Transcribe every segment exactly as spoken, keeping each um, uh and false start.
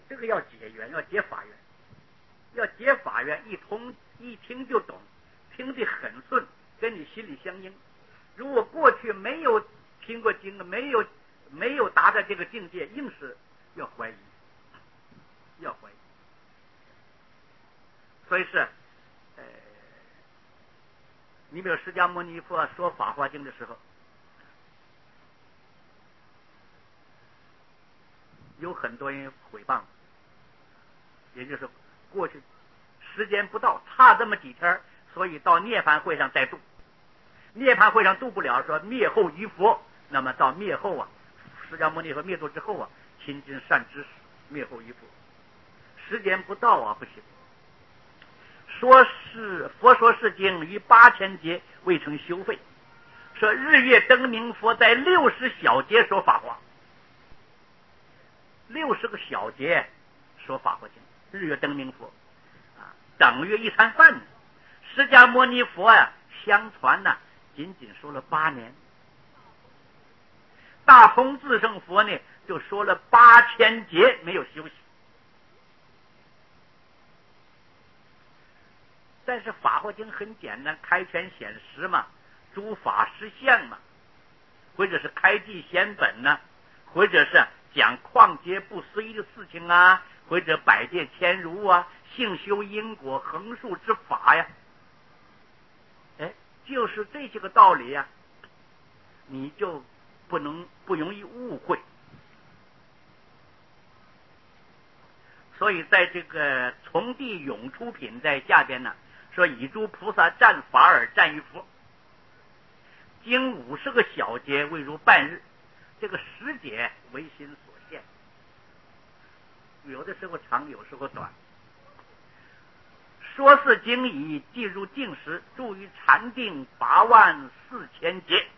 这个要结缘，要结法缘，要结法缘，一通一听就懂，听得很顺，跟你心里相应。如果过去没有听过经，没有没有达到这个境界，硬是要怀疑，要怀疑。所以是，呃，你比如释迦牟尼佛说《法华经》的时候，有很多人诽谤，也就是过去时间不到，差这么几天，所以到涅槃会上再度。涅槃会上度不了，说灭后于佛，那么到灭后啊，释迦牟尼佛灭度之后啊，勤尽善知识，灭后于佛。时间不到啊，不行。说是佛说是经以八千劫未成修废，说日月灯明佛在六十小节说法华，六十个小节说法华经，日月灯明佛啊，等于一餐饭呢。释迦牟尼佛呀、啊，相传呢、啊，仅仅说了八年。大通智胜佛呢，就说了八千劫没有休息。但是法华经很简单，开权显实嘛，诸法实相嘛，或者是开记显本呢、啊，或者是讲旷劫不衰的事情啊，或者百界千如啊，性修因果横竖之法呀，哎，就是这些个道理呀、啊，你就不能不容易误会。所以在这个从地涌出品在下边呢，说以诸菩萨战法尔战于佛，经五十个小节未如半日，这个时节为心所限，有的时候长，有时候短。说是经已进入定时，住于禅定八万四千劫。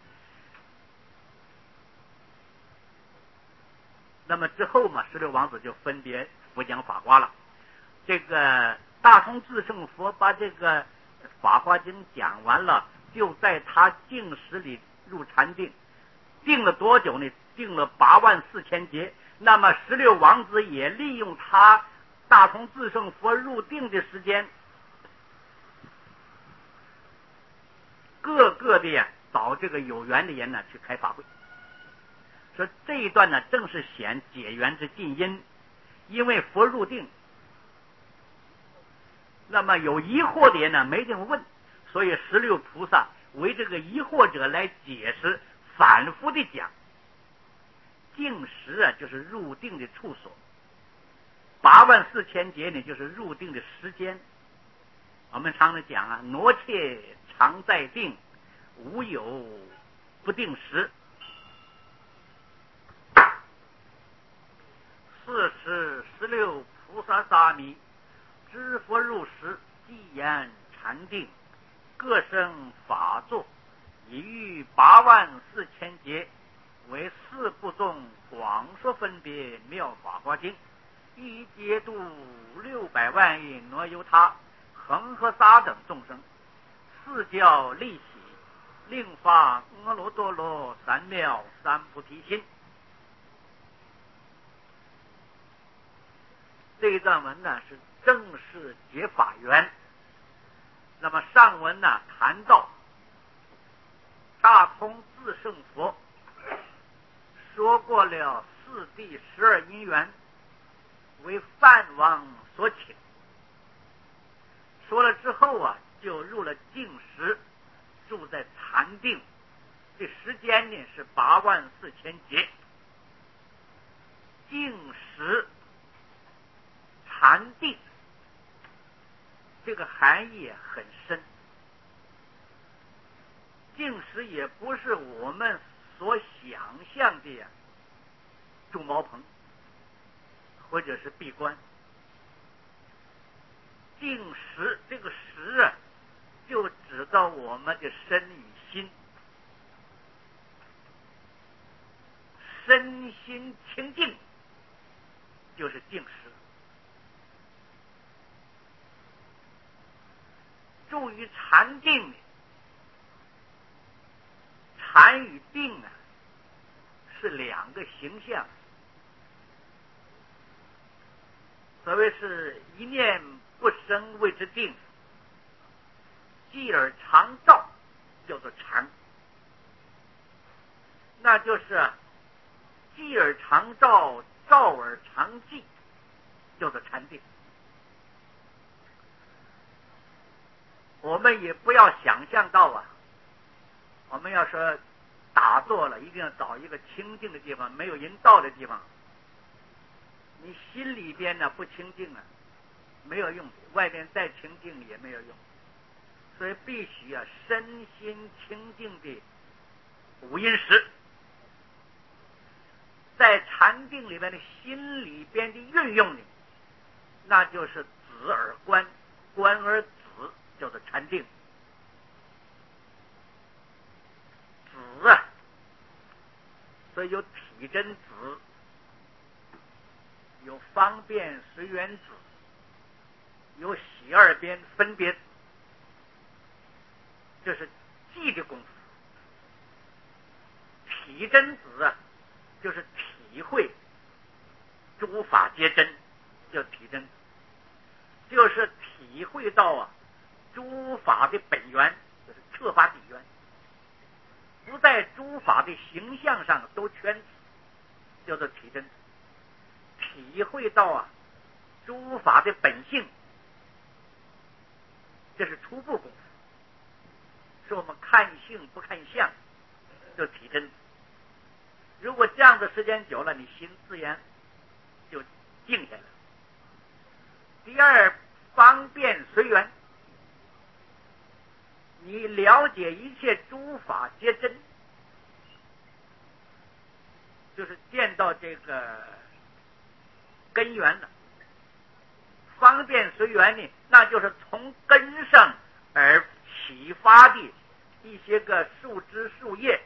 那么之后嘛，十六王子就分别佛讲法华了。这个大通智胜佛把这个法华经讲完了，就在他定时里入禅定，定了多久呢？定了八万四千劫。那么十六王子也利用他大通智胜佛入定的时间，各个的呀找这个有缘的人呢去开法会。说这一段呢，正是显解缘之近因，因为佛入定，那么有疑惑的人呢没地方问，所以十六菩萨为这个疑惑者来解释，反复的讲。定时啊，就是入定的处所；八万四千劫呢，就是入定的时间。我们常常讲啊，挪切常在定，无有不定时。四十十六菩萨沙弥，知佛入时，即言禅定，各生法座，以喻八万四千劫，为四部众广说分别妙法华经，欲解度六百万亿挪由他、恒河沙等众生，四教利喜，令发阿耨多罗三藐三菩提心。这一段文呢是正式解法缘。那么上文呢谈到大通智胜佛说过了四谛十二因缘为梵王所请，说了之后啊，就入了定时，住在禅定，这时间呢是八万四千劫。定时禅定这个含义很深，定时也不是我们所想象的呀，住茅棚或者是闭关。定时这个时啊，就指到我们的身与心，身心清净就是定时。住于禅定，禅与定啊是两个形象。 所谓是一念不生谓之定，寂而常照叫做禅，那就是寂而常照，照而常寂叫做禅定。我们也不要想象到啊，我们要说打坐了一定要找一个清净的地方，没有人道的地方，你心里边呢不清净啊，没有用的，外面再清净也没有用，所以必须啊身心清净的五阴时，在禅定里面的心里边的运用呢，那就是止而观，观而止，叫做禅定。止啊，所以有体真止，有方便随缘止，有洗二边分别止，这是寂的功夫。体真止啊，就是体会诸法皆真，叫体真，就是体会到啊诸法的本源，就是彻法底源，不在诸法的形象上都圈子，叫做体真。体会到啊诸法的本性，这是初步功夫，是我们看性不看相，就体真。如果这样的时间久了，你心自然就静下来了。第二，方便随缘，你了解一切诸法皆真，就是见到这个根源了。方便随缘呢，那就是从根上而启发的一些个树枝树叶，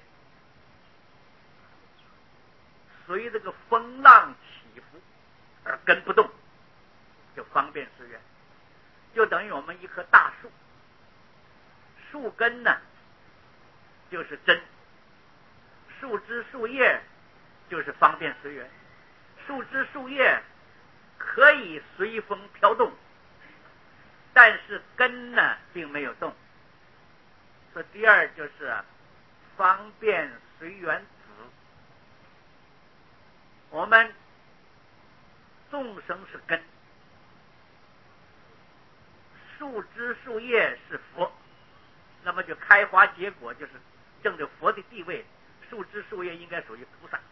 随这个风浪起伏而根不动，就方便随缘，就等于我们一棵大树，树根呢就是真，树枝树叶就是方便随缘。树枝树叶可以随风飘动，但是根呢并没有动。所以第二就是方便随缘止。我们众生是根，树枝树叶是佛，那么就开花结果就是正着佛的地位，树枝树叶应该属于菩萨。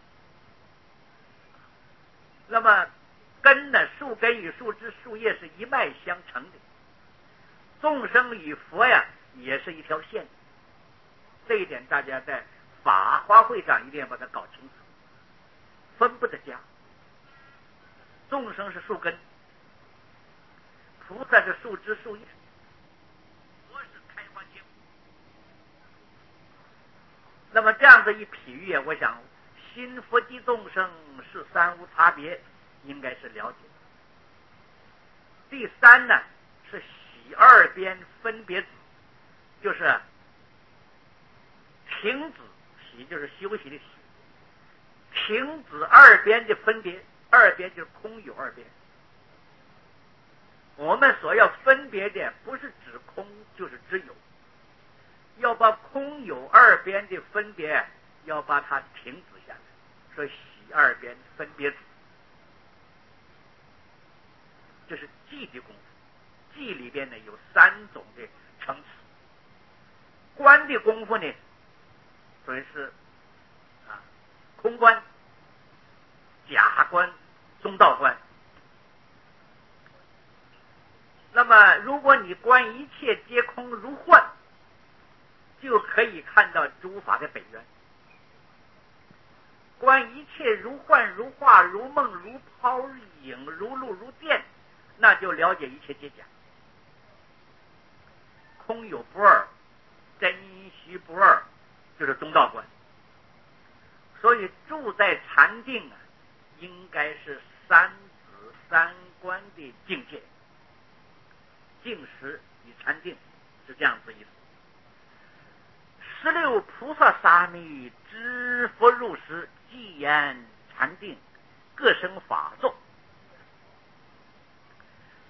那么根呢，树根与树枝树叶是一脉相承的，众生与佛呀也是一条线，这一点大家在法华会上一定要把它搞清楚，分不得家。众生是树根，菩萨是树枝树叶，佛是开花结果。那么这样的一比喻，我想心佛及众生是三无差别，应该是了解。第三呢是洗二边分别止，就是停止，洗就是休息的洗，停止二边的分别，二边就是空有二边。我们所要分别的不是指空就是指有，要把空有二边的分别要把它停止下来，所以洗二边分别止，这是寂的功夫。寂里边呢有三种的层次，观的功夫呢所以是啊空观、假观、中道观。那么如果你观一切皆空如幻，就可以看到诸法的本源。观一切如幻如化如梦如泡如影如露如电，那就了解一切皆假，空有不二，真虚不二，就是中道观。所以住在禅定啊，应该是三子三观的境界，净实与禅定是这样子意思。十六菩萨沙弥知佛入时，即言禅定，各生法座。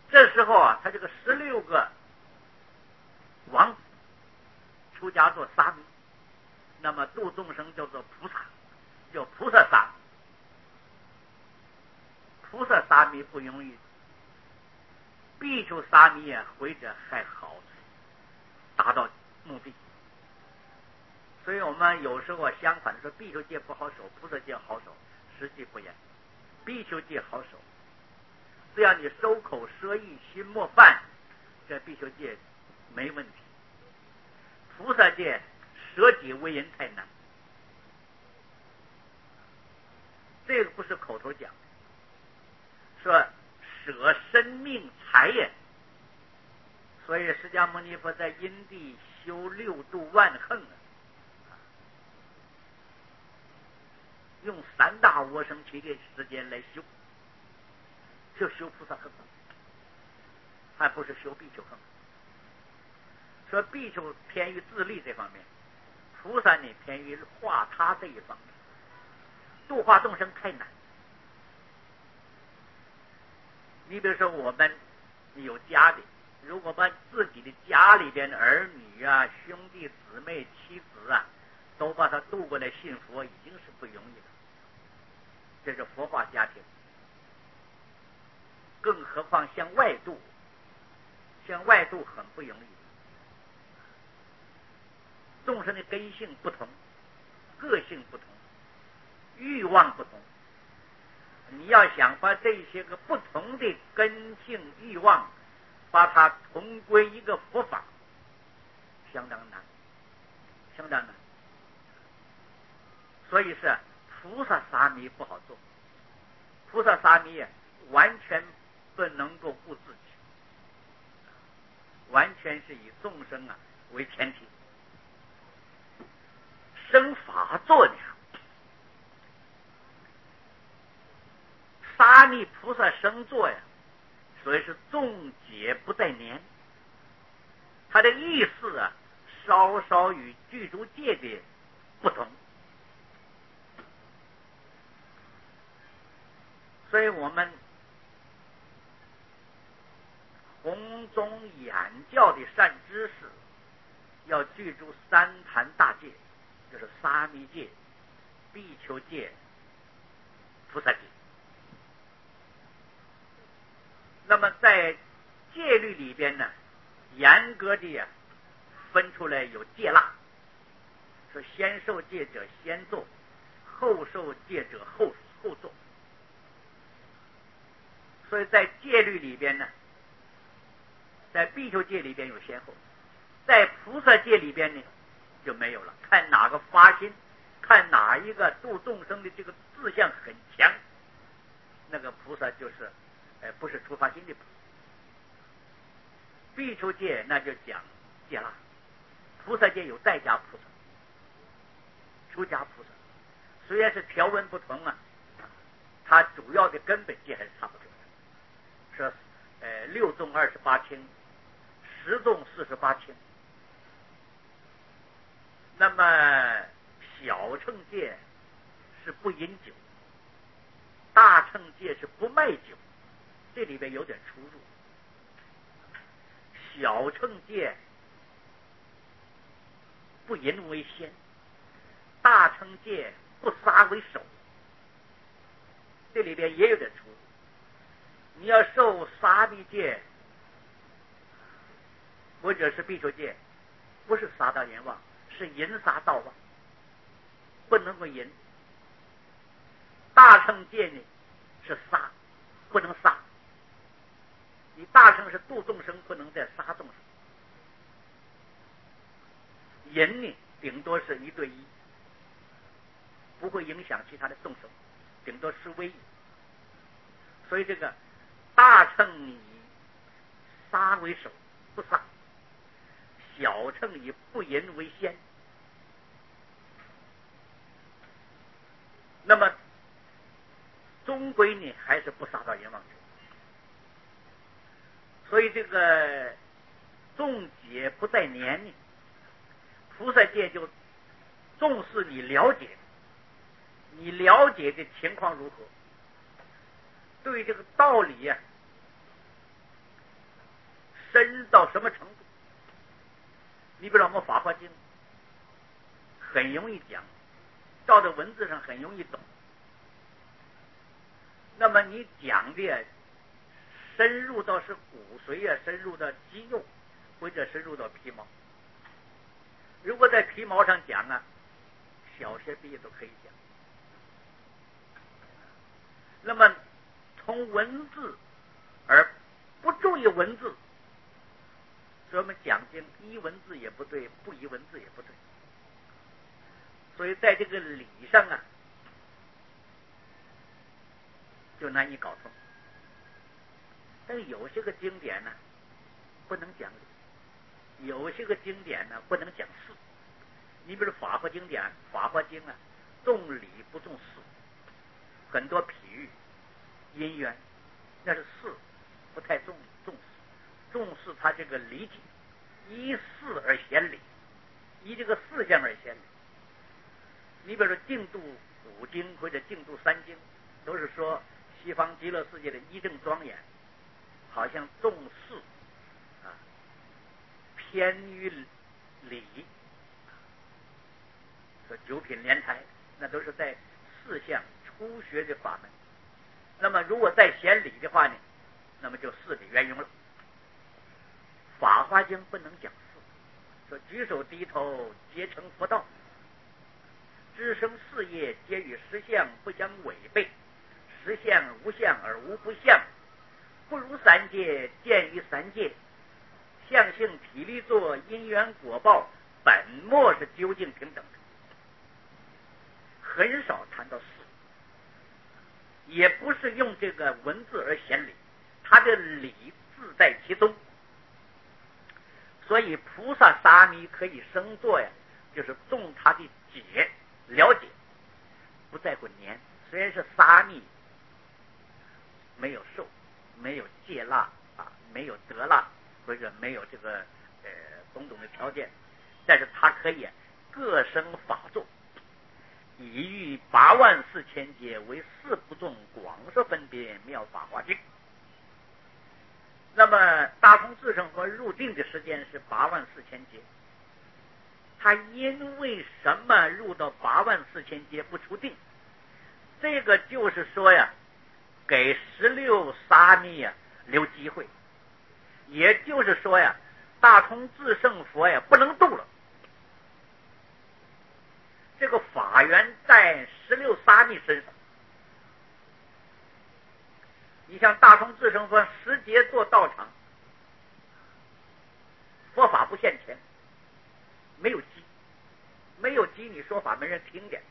这时候啊，他这个十六个王子出家做沙弥，那么度众生叫做菩萨，叫菩萨沙弥。菩萨沙弥不容易，比丘沙弥啊，或者还好达到目的。所以我们有时候相反说，比丘戒不好守，菩萨戒好守，实际不然。比丘戒好守，只要你收口舌意心莫犯，这比丘戒没问题。菩萨戒舍己为人太难，这个不是口头讲，说舍生命财也。所以释迦牟尼佛在因地修六度万行啊，用三大我生七的时间来修，就修菩萨行，还不是修比丘行。说比丘偏于自利这方面，菩萨呢偏于化他这一方面。度化众生太难。你比如说我们有家的，如果把自己的家里边的儿女啊、兄弟姊妹、妻子啊，都把他渡过来信佛，已经是不容易了。这是佛化家庭，更何况向外渡，向外渡很不容易。众生的根性不同，个性不同，欲望不同，你要想把这些个不同的根性欲望把它同归一个佛法，相当难，相当难。所以是菩萨沙弥不好做，菩萨沙弥完全不能够顾自己，完全是以众生啊为前提。生法座呢，沙弥菩萨生座呀，所以是众解不在年。他的意思啊，稍稍与具足戒的不同。所以我们弘宗演教的善知识要具足三坛大戒，就是沙弥戒、比丘戒、菩萨戒。那么在戒律里边呢，严格的呀分出来有戒腊，说先受戒者先做，后受戒者后后做。所以在戒律里边呢，在比丘戒里边有先后，在菩萨戒里边呢就没有了，看哪个发心，看哪一个度众生的这个志向很强，那个菩萨就是呃不是出发心的菩萨。比丘戒那就讲戒腊，菩萨戒有在家菩萨、出家菩萨，虽然是条文不同啊，它主要的根本戒还是差不多的。说呃六众二十八轻，十众四十八轻。那么小乘戒是不饮酒，大乘戒是不卖酒，这里边有点出入。小乘戒不淫为先，大乘戒不杀为首，这里边也有点出入。你要受沙弥戒或者是比丘戒，不是杀盗淫妄，是淫杀盗妄，不能够淫。大乘戒呢是杀，不能杀。你大乘是度众生，不能再杀众生。淫呢顶多是一对一，不会影响其他的众生，顶多是微。所以这个大乘以杀为首，不杀；小乘以不淫为先。那么终归呢还是不杀到阎王去。所以这个众解不在年呢，菩萨戒就重视你了解，你了解的情况如何，对这个道理呀、啊、 深入到什么程度？你比如说我们《法华经》很容易讲，照着文字上很容易懂。那么你讲的深入到是骨髓啊，深入到肌肉，或者深入到皮毛。如果在皮毛上讲啊，小学毕业都可以讲。那么从文字而不注意文字，所以我们讲经依文字也不对，不依文字也不对。所以在这个理上啊，就难以搞通。但是有些个经典呢，不能讲理；有些个经典呢，不能讲事。你比如《法华经典》，《法华经》啊，重理不重事，很多譬喻、因缘，那是事，不太重重事。重视它这个理解，依事而显理，依这个事项而显理。你比如说净土五经或者净土三经，都是说西方极乐世界的一正庄严，好像重事啊，偏于理。说九品莲台，那都是在四项初学的法门。那么如果再显理的话呢，那么就事理圆融了。法华经不能讲事，说举手低头皆成佛道，知生事业皆与实相不相违背，实相无相而无不相，不如三界见于三界，相性体力作因缘果报，本末是究竟平等的。很少谈到事，也不是用这个文字而显理，它的理自在其中。所以菩萨沙弥可以生坐呀，就是重他的解了解，不在乎年。虽然是沙弥，没有受，没有戒腊啊，没有得腊，或者没有这个呃种种的条件，但是他可以各生法座，以喻八万四千劫为四不众，广说分别妙法华经。那么大通智胜佛入定的时间是八万四千劫，他因为什么入到八万四千劫不出定？这个就是说呀，给十六沙弥呀留机会，也就是说呀，大通智胜佛呀不能度了。这个法缘在十六沙弥身上。你像大通智胜佛十节做道场，佛法不现前，没有机，没有机你说法没人听见，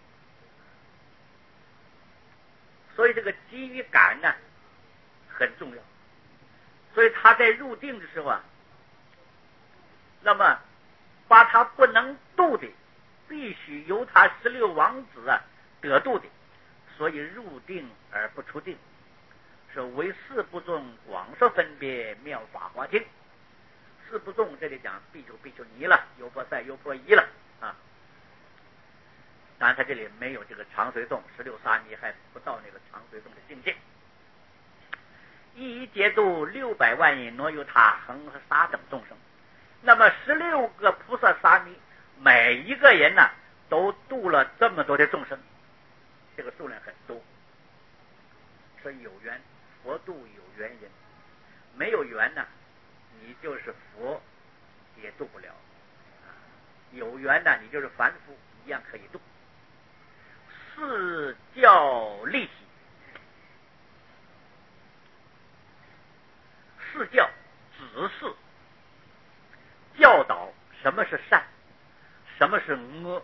所以这个机与感呢很重要。所以他在入定的时候啊，那么把他不能度的，必须由他十六王子啊得度的，所以入定而不出定。说为四不众，广说分别妙法华经。四不众这里讲比丘比丘尼了，优婆塞优婆夷了啊。当然他这里没有这个长随众，十六沙弥还不到那个长随众的境界。一一节度六百万亿挪由他恒和沙等众生。那么十六个菩萨沙弥，每一个人呢都度了这么多的众生，这个数量很多。说有缘佛度有缘人，没有缘呢，你就是佛也度不了；有缘呢，你就是凡夫一样可以度。四教立习，四教指示教导什么是善，什么是恶，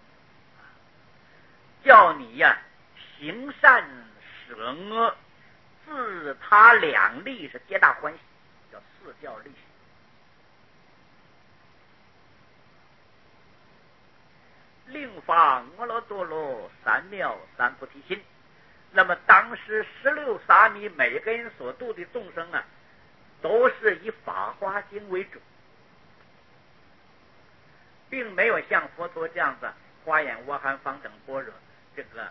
叫你呀、啊、行善舍恶，自他两利，是皆大欢喜，叫四教立习。令发阿耨多罗三藐三菩提心。那么当时十六沙弥每个人所度的众生啊，都是以法华经为主，并没有像佛陀这样子华严阿含方等般若这个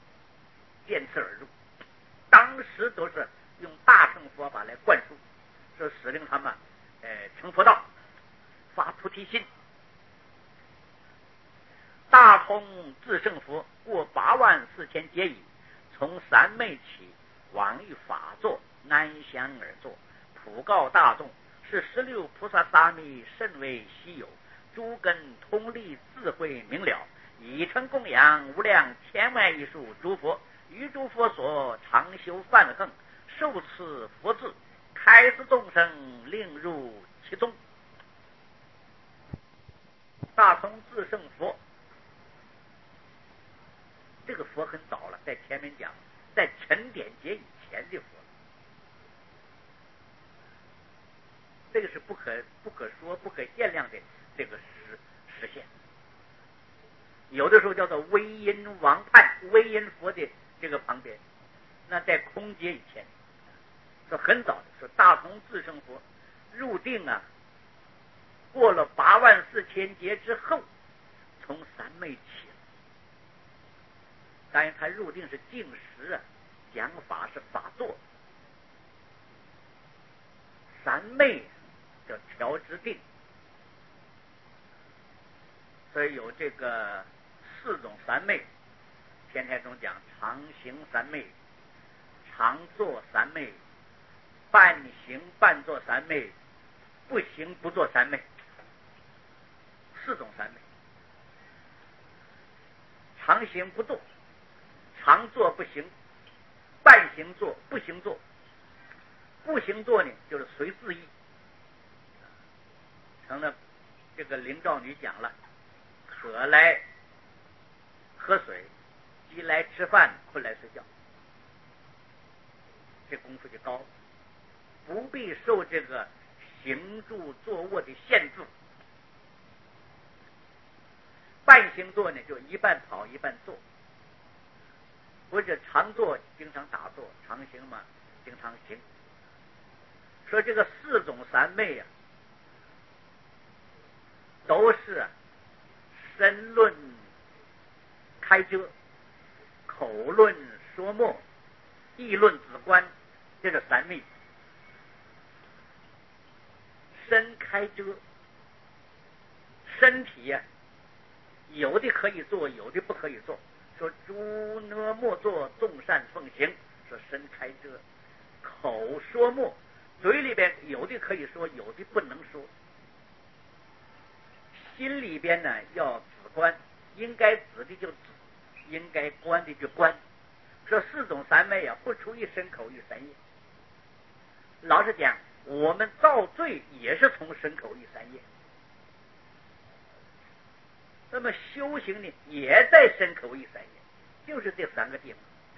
渐次而入，当时都是用大乘佛法来灌输， 就使令他们呃成佛道，发菩提心。大通至圣佛过八万四千劫矣，从三昧起，往于法座，南向而坐，普告大众，是十六菩萨沙弥甚为稀有，诸根通力，智慧明了，已成供养无量千万亿数诸佛，于诸佛所常修梵行，受持佛智，开示众生，令入其中。大通至圣佛，这个佛很早了，在前面讲，在陈典节以前的佛，这个是不可不可说、不可限量的这个实实现。有的时候叫做威音王判，威音佛的这个旁边，那在空劫以前，说很早的，说大同至圣佛入定啊，过了八万四千劫之后，从三昧起。当然他入定是定时啊，讲法是法座，三昧叫调之定，所以有这个四种三昧。天台中讲常行三昧、常坐三昧、半行半坐三昧、不行不坐三昧，四种三昧。常行不坐，常坐不行，半行坐不行坐。不行坐呢，就是随自意，成了这个林兆女讲了，渴来喝水，饥来吃饭，困来睡觉，这功夫就高了，不必受这个行住坐卧的限制。半行坐呢，就一半跑一半坐，或者常坐经常打坐，常行嘛经常行。说这个四种三昧啊，都是身论开遮，口论说默，意论止观，这个三昧。身开遮，身体呀、啊，有的可以做，有的不可以做。说诸呢莫作，众善奉行。说身开遮，口说默，嘴里边有的可以说，有的不能说。心里边呢要止观，应该止的就止，应该观的就观。说四种三昧啊，不出于身口意三业。老实讲，我们造罪也是从身口意三业。那么修行呢，也在身口意三业，就是这三个地方。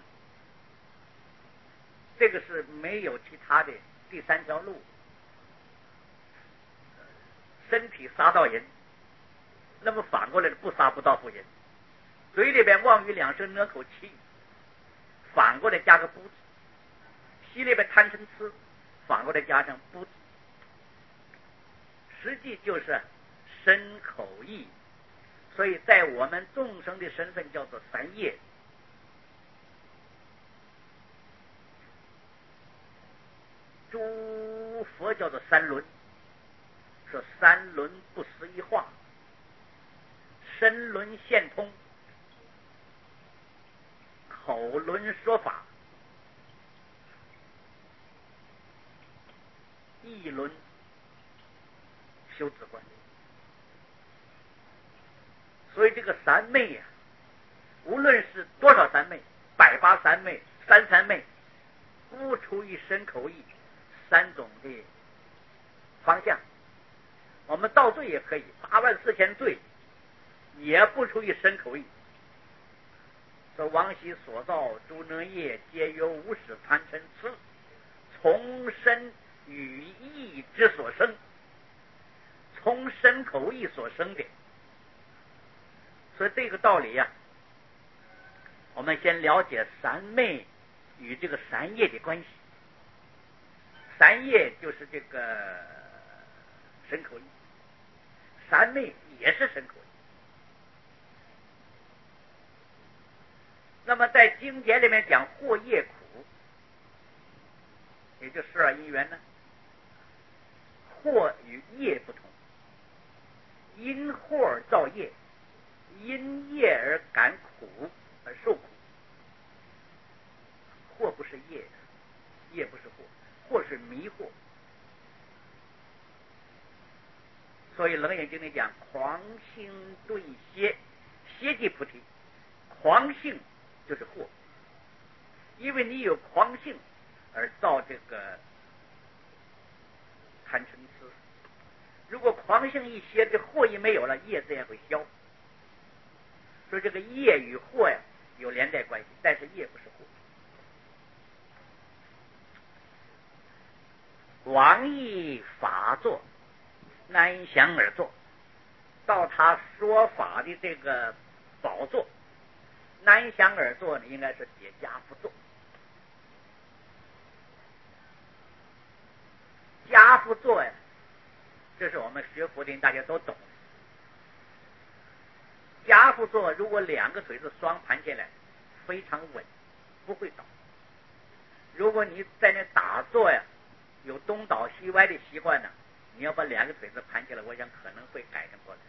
这个是没有其他的第三条路。身体杀到人，那么反过来不杀不到妇人。嘴里边妄语两声，呢口气，反过来加个不字。心里边贪嗔痴，反过来加上不字。实际就是身口意。所以在我们众生的身份叫做三业。诸佛叫做三轮，说三轮不思一化，身轮现通，口轮说法，意轮修止观。所以这个三昧呀、啊，无论是多少三昧，百八三昧、三三昧，不出于身口意三种的方向。我们造罪也可以，八万四千罪也不出于身口意。说往昔所造诸能业，皆由无始贪嗔痴，从身语意之所生，从身口意所生的。所以这个道理呀、啊，我们先了解三昧与这个三业的关系。三业就是这个身口意，三昧也是身口意。那么在经典里面讲惑业苦，也就十二因缘呢， 惑与业不同，因惑而造业，因业而感苦而受苦。惑不是业，业不是惑，惑是迷惑。所以楞严经里讲狂性顿歇，歇即菩提。狂性就是惑，因为你有狂性而造这个贪嗔痴。如果狂性一歇，这惑一没有了，业自然会消。所以这个业与惑呀有连带关系，但是业不是惑。王意法座，南详而坐，到他说法的这个宝座，南详而坐呢，应该是解家父座。家父座呀，这是我们学佛的人大家都懂。家父座如果两个腿子双盘起来，非常稳，不会倒。如果你在那打坐呀，有东倒西歪的习惯呢，你要把两个腿子盘起来，我想可能会改正过来。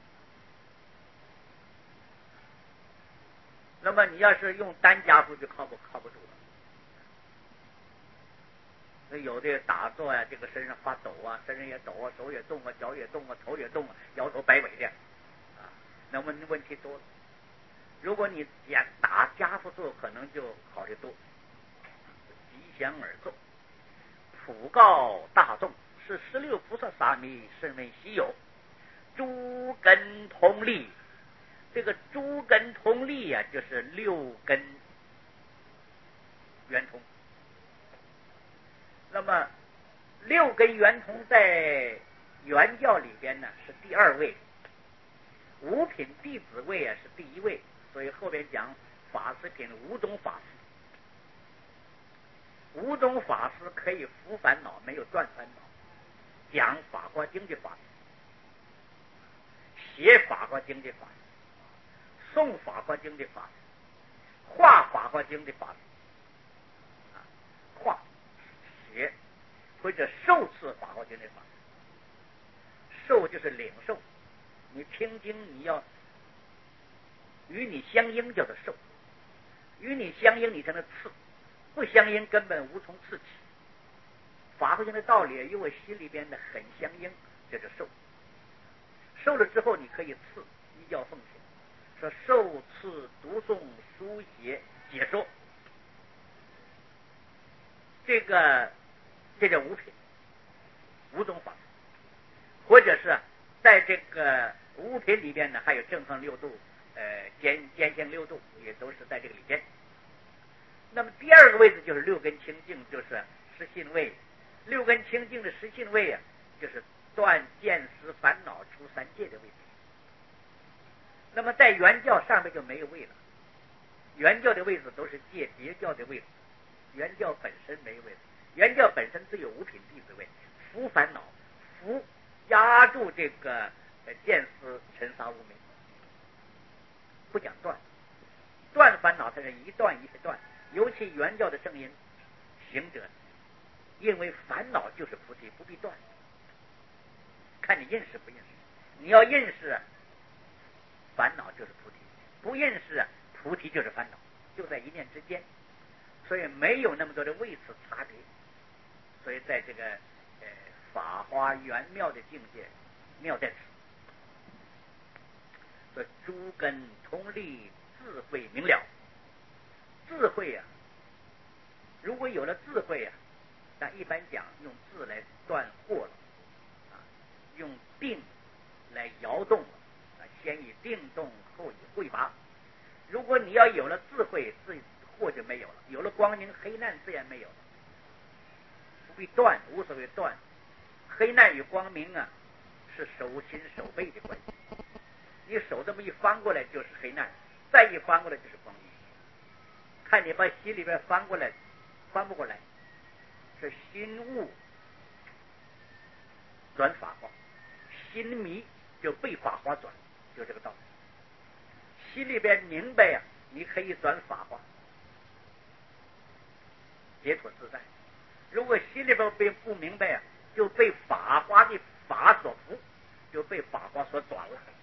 那么你要是用单家父就靠不靠不住了。那有的打坐呀、啊，这个身上发抖啊，身上也抖啊，手也动啊，脚也动啊，头也动啊，摇头摆尾的啊，那么问题多了。如果你打家父坐，可能就好得多。吉祥而坐，普告大众，是十六菩萨沙弥，甚为稀有。诸根通力，这个诸根通力呀、啊，就是六根圆通。那么六根圆通在原教里边呢是第二位，五品弟子位啊是第一位，所以后边讲法师品五种法师，五种法师可以伏烦恼，没有断烦恼。讲法华经的法师，写法华经的法师，诵法华经的法师，画法华经的法师，啊，画写或者受持法华经的法师。受就是领受，你听经你要与你相应叫做受，与你相应你才能刺，不相应根本无从刺起。法华经的道理与我心里边的很相应，这是受。受了之后你可以刺，依教奉行，说受刺读诵书写解说，这个这叫五品五种法，或者是在这个五品里边呢，还有正行六度，呃，兼兼行六度，也都是在这个里边。那么第二个位置就是六根清净，就是实信位。六根清净的实信位啊，就是断见思烦恼出三界的位置。那么在原教上面就没有位了，原教的位置都是借别教的位置，原教本身没有位置。原教本身只有五品弟子位，伏烦恼，伏压住这个见思尘沙无明，不讲断，断烦恼它是一段一个断。尤其原教的圣人行者，因为烦恼就是菩提，不必断，看你认识不认识。你要认识烦恼就是菩提，不认识菩提就是烦恼，就在一念之间，所以没有那么多的位次差别。所以在这个呃法华圆妙的境界，妙在此。说诸根通力，智慧明了。智慧啊，如果有了智慧啊，但一般讲用智来断惑了，啊，用定来摇动了，啊，先以定动，后以慧拔。如果你要有了智慧，智惑就没有了；有了光明，黑暗自然没有了。不必断，无所谓断。黑暗与光明啊，是手心手背的关系。你手这么一翻过来就是黑暗，再一翻过来就是光明。看你把心里边翻过来，翻不过来，是心悟转法华，心迷就被法华转，就这个道理。心里边明白呀、啊，你可以转法华，解脱自在。如果心里边并不明白呀、啊，就被法法华的法所缚，就被法华所转了。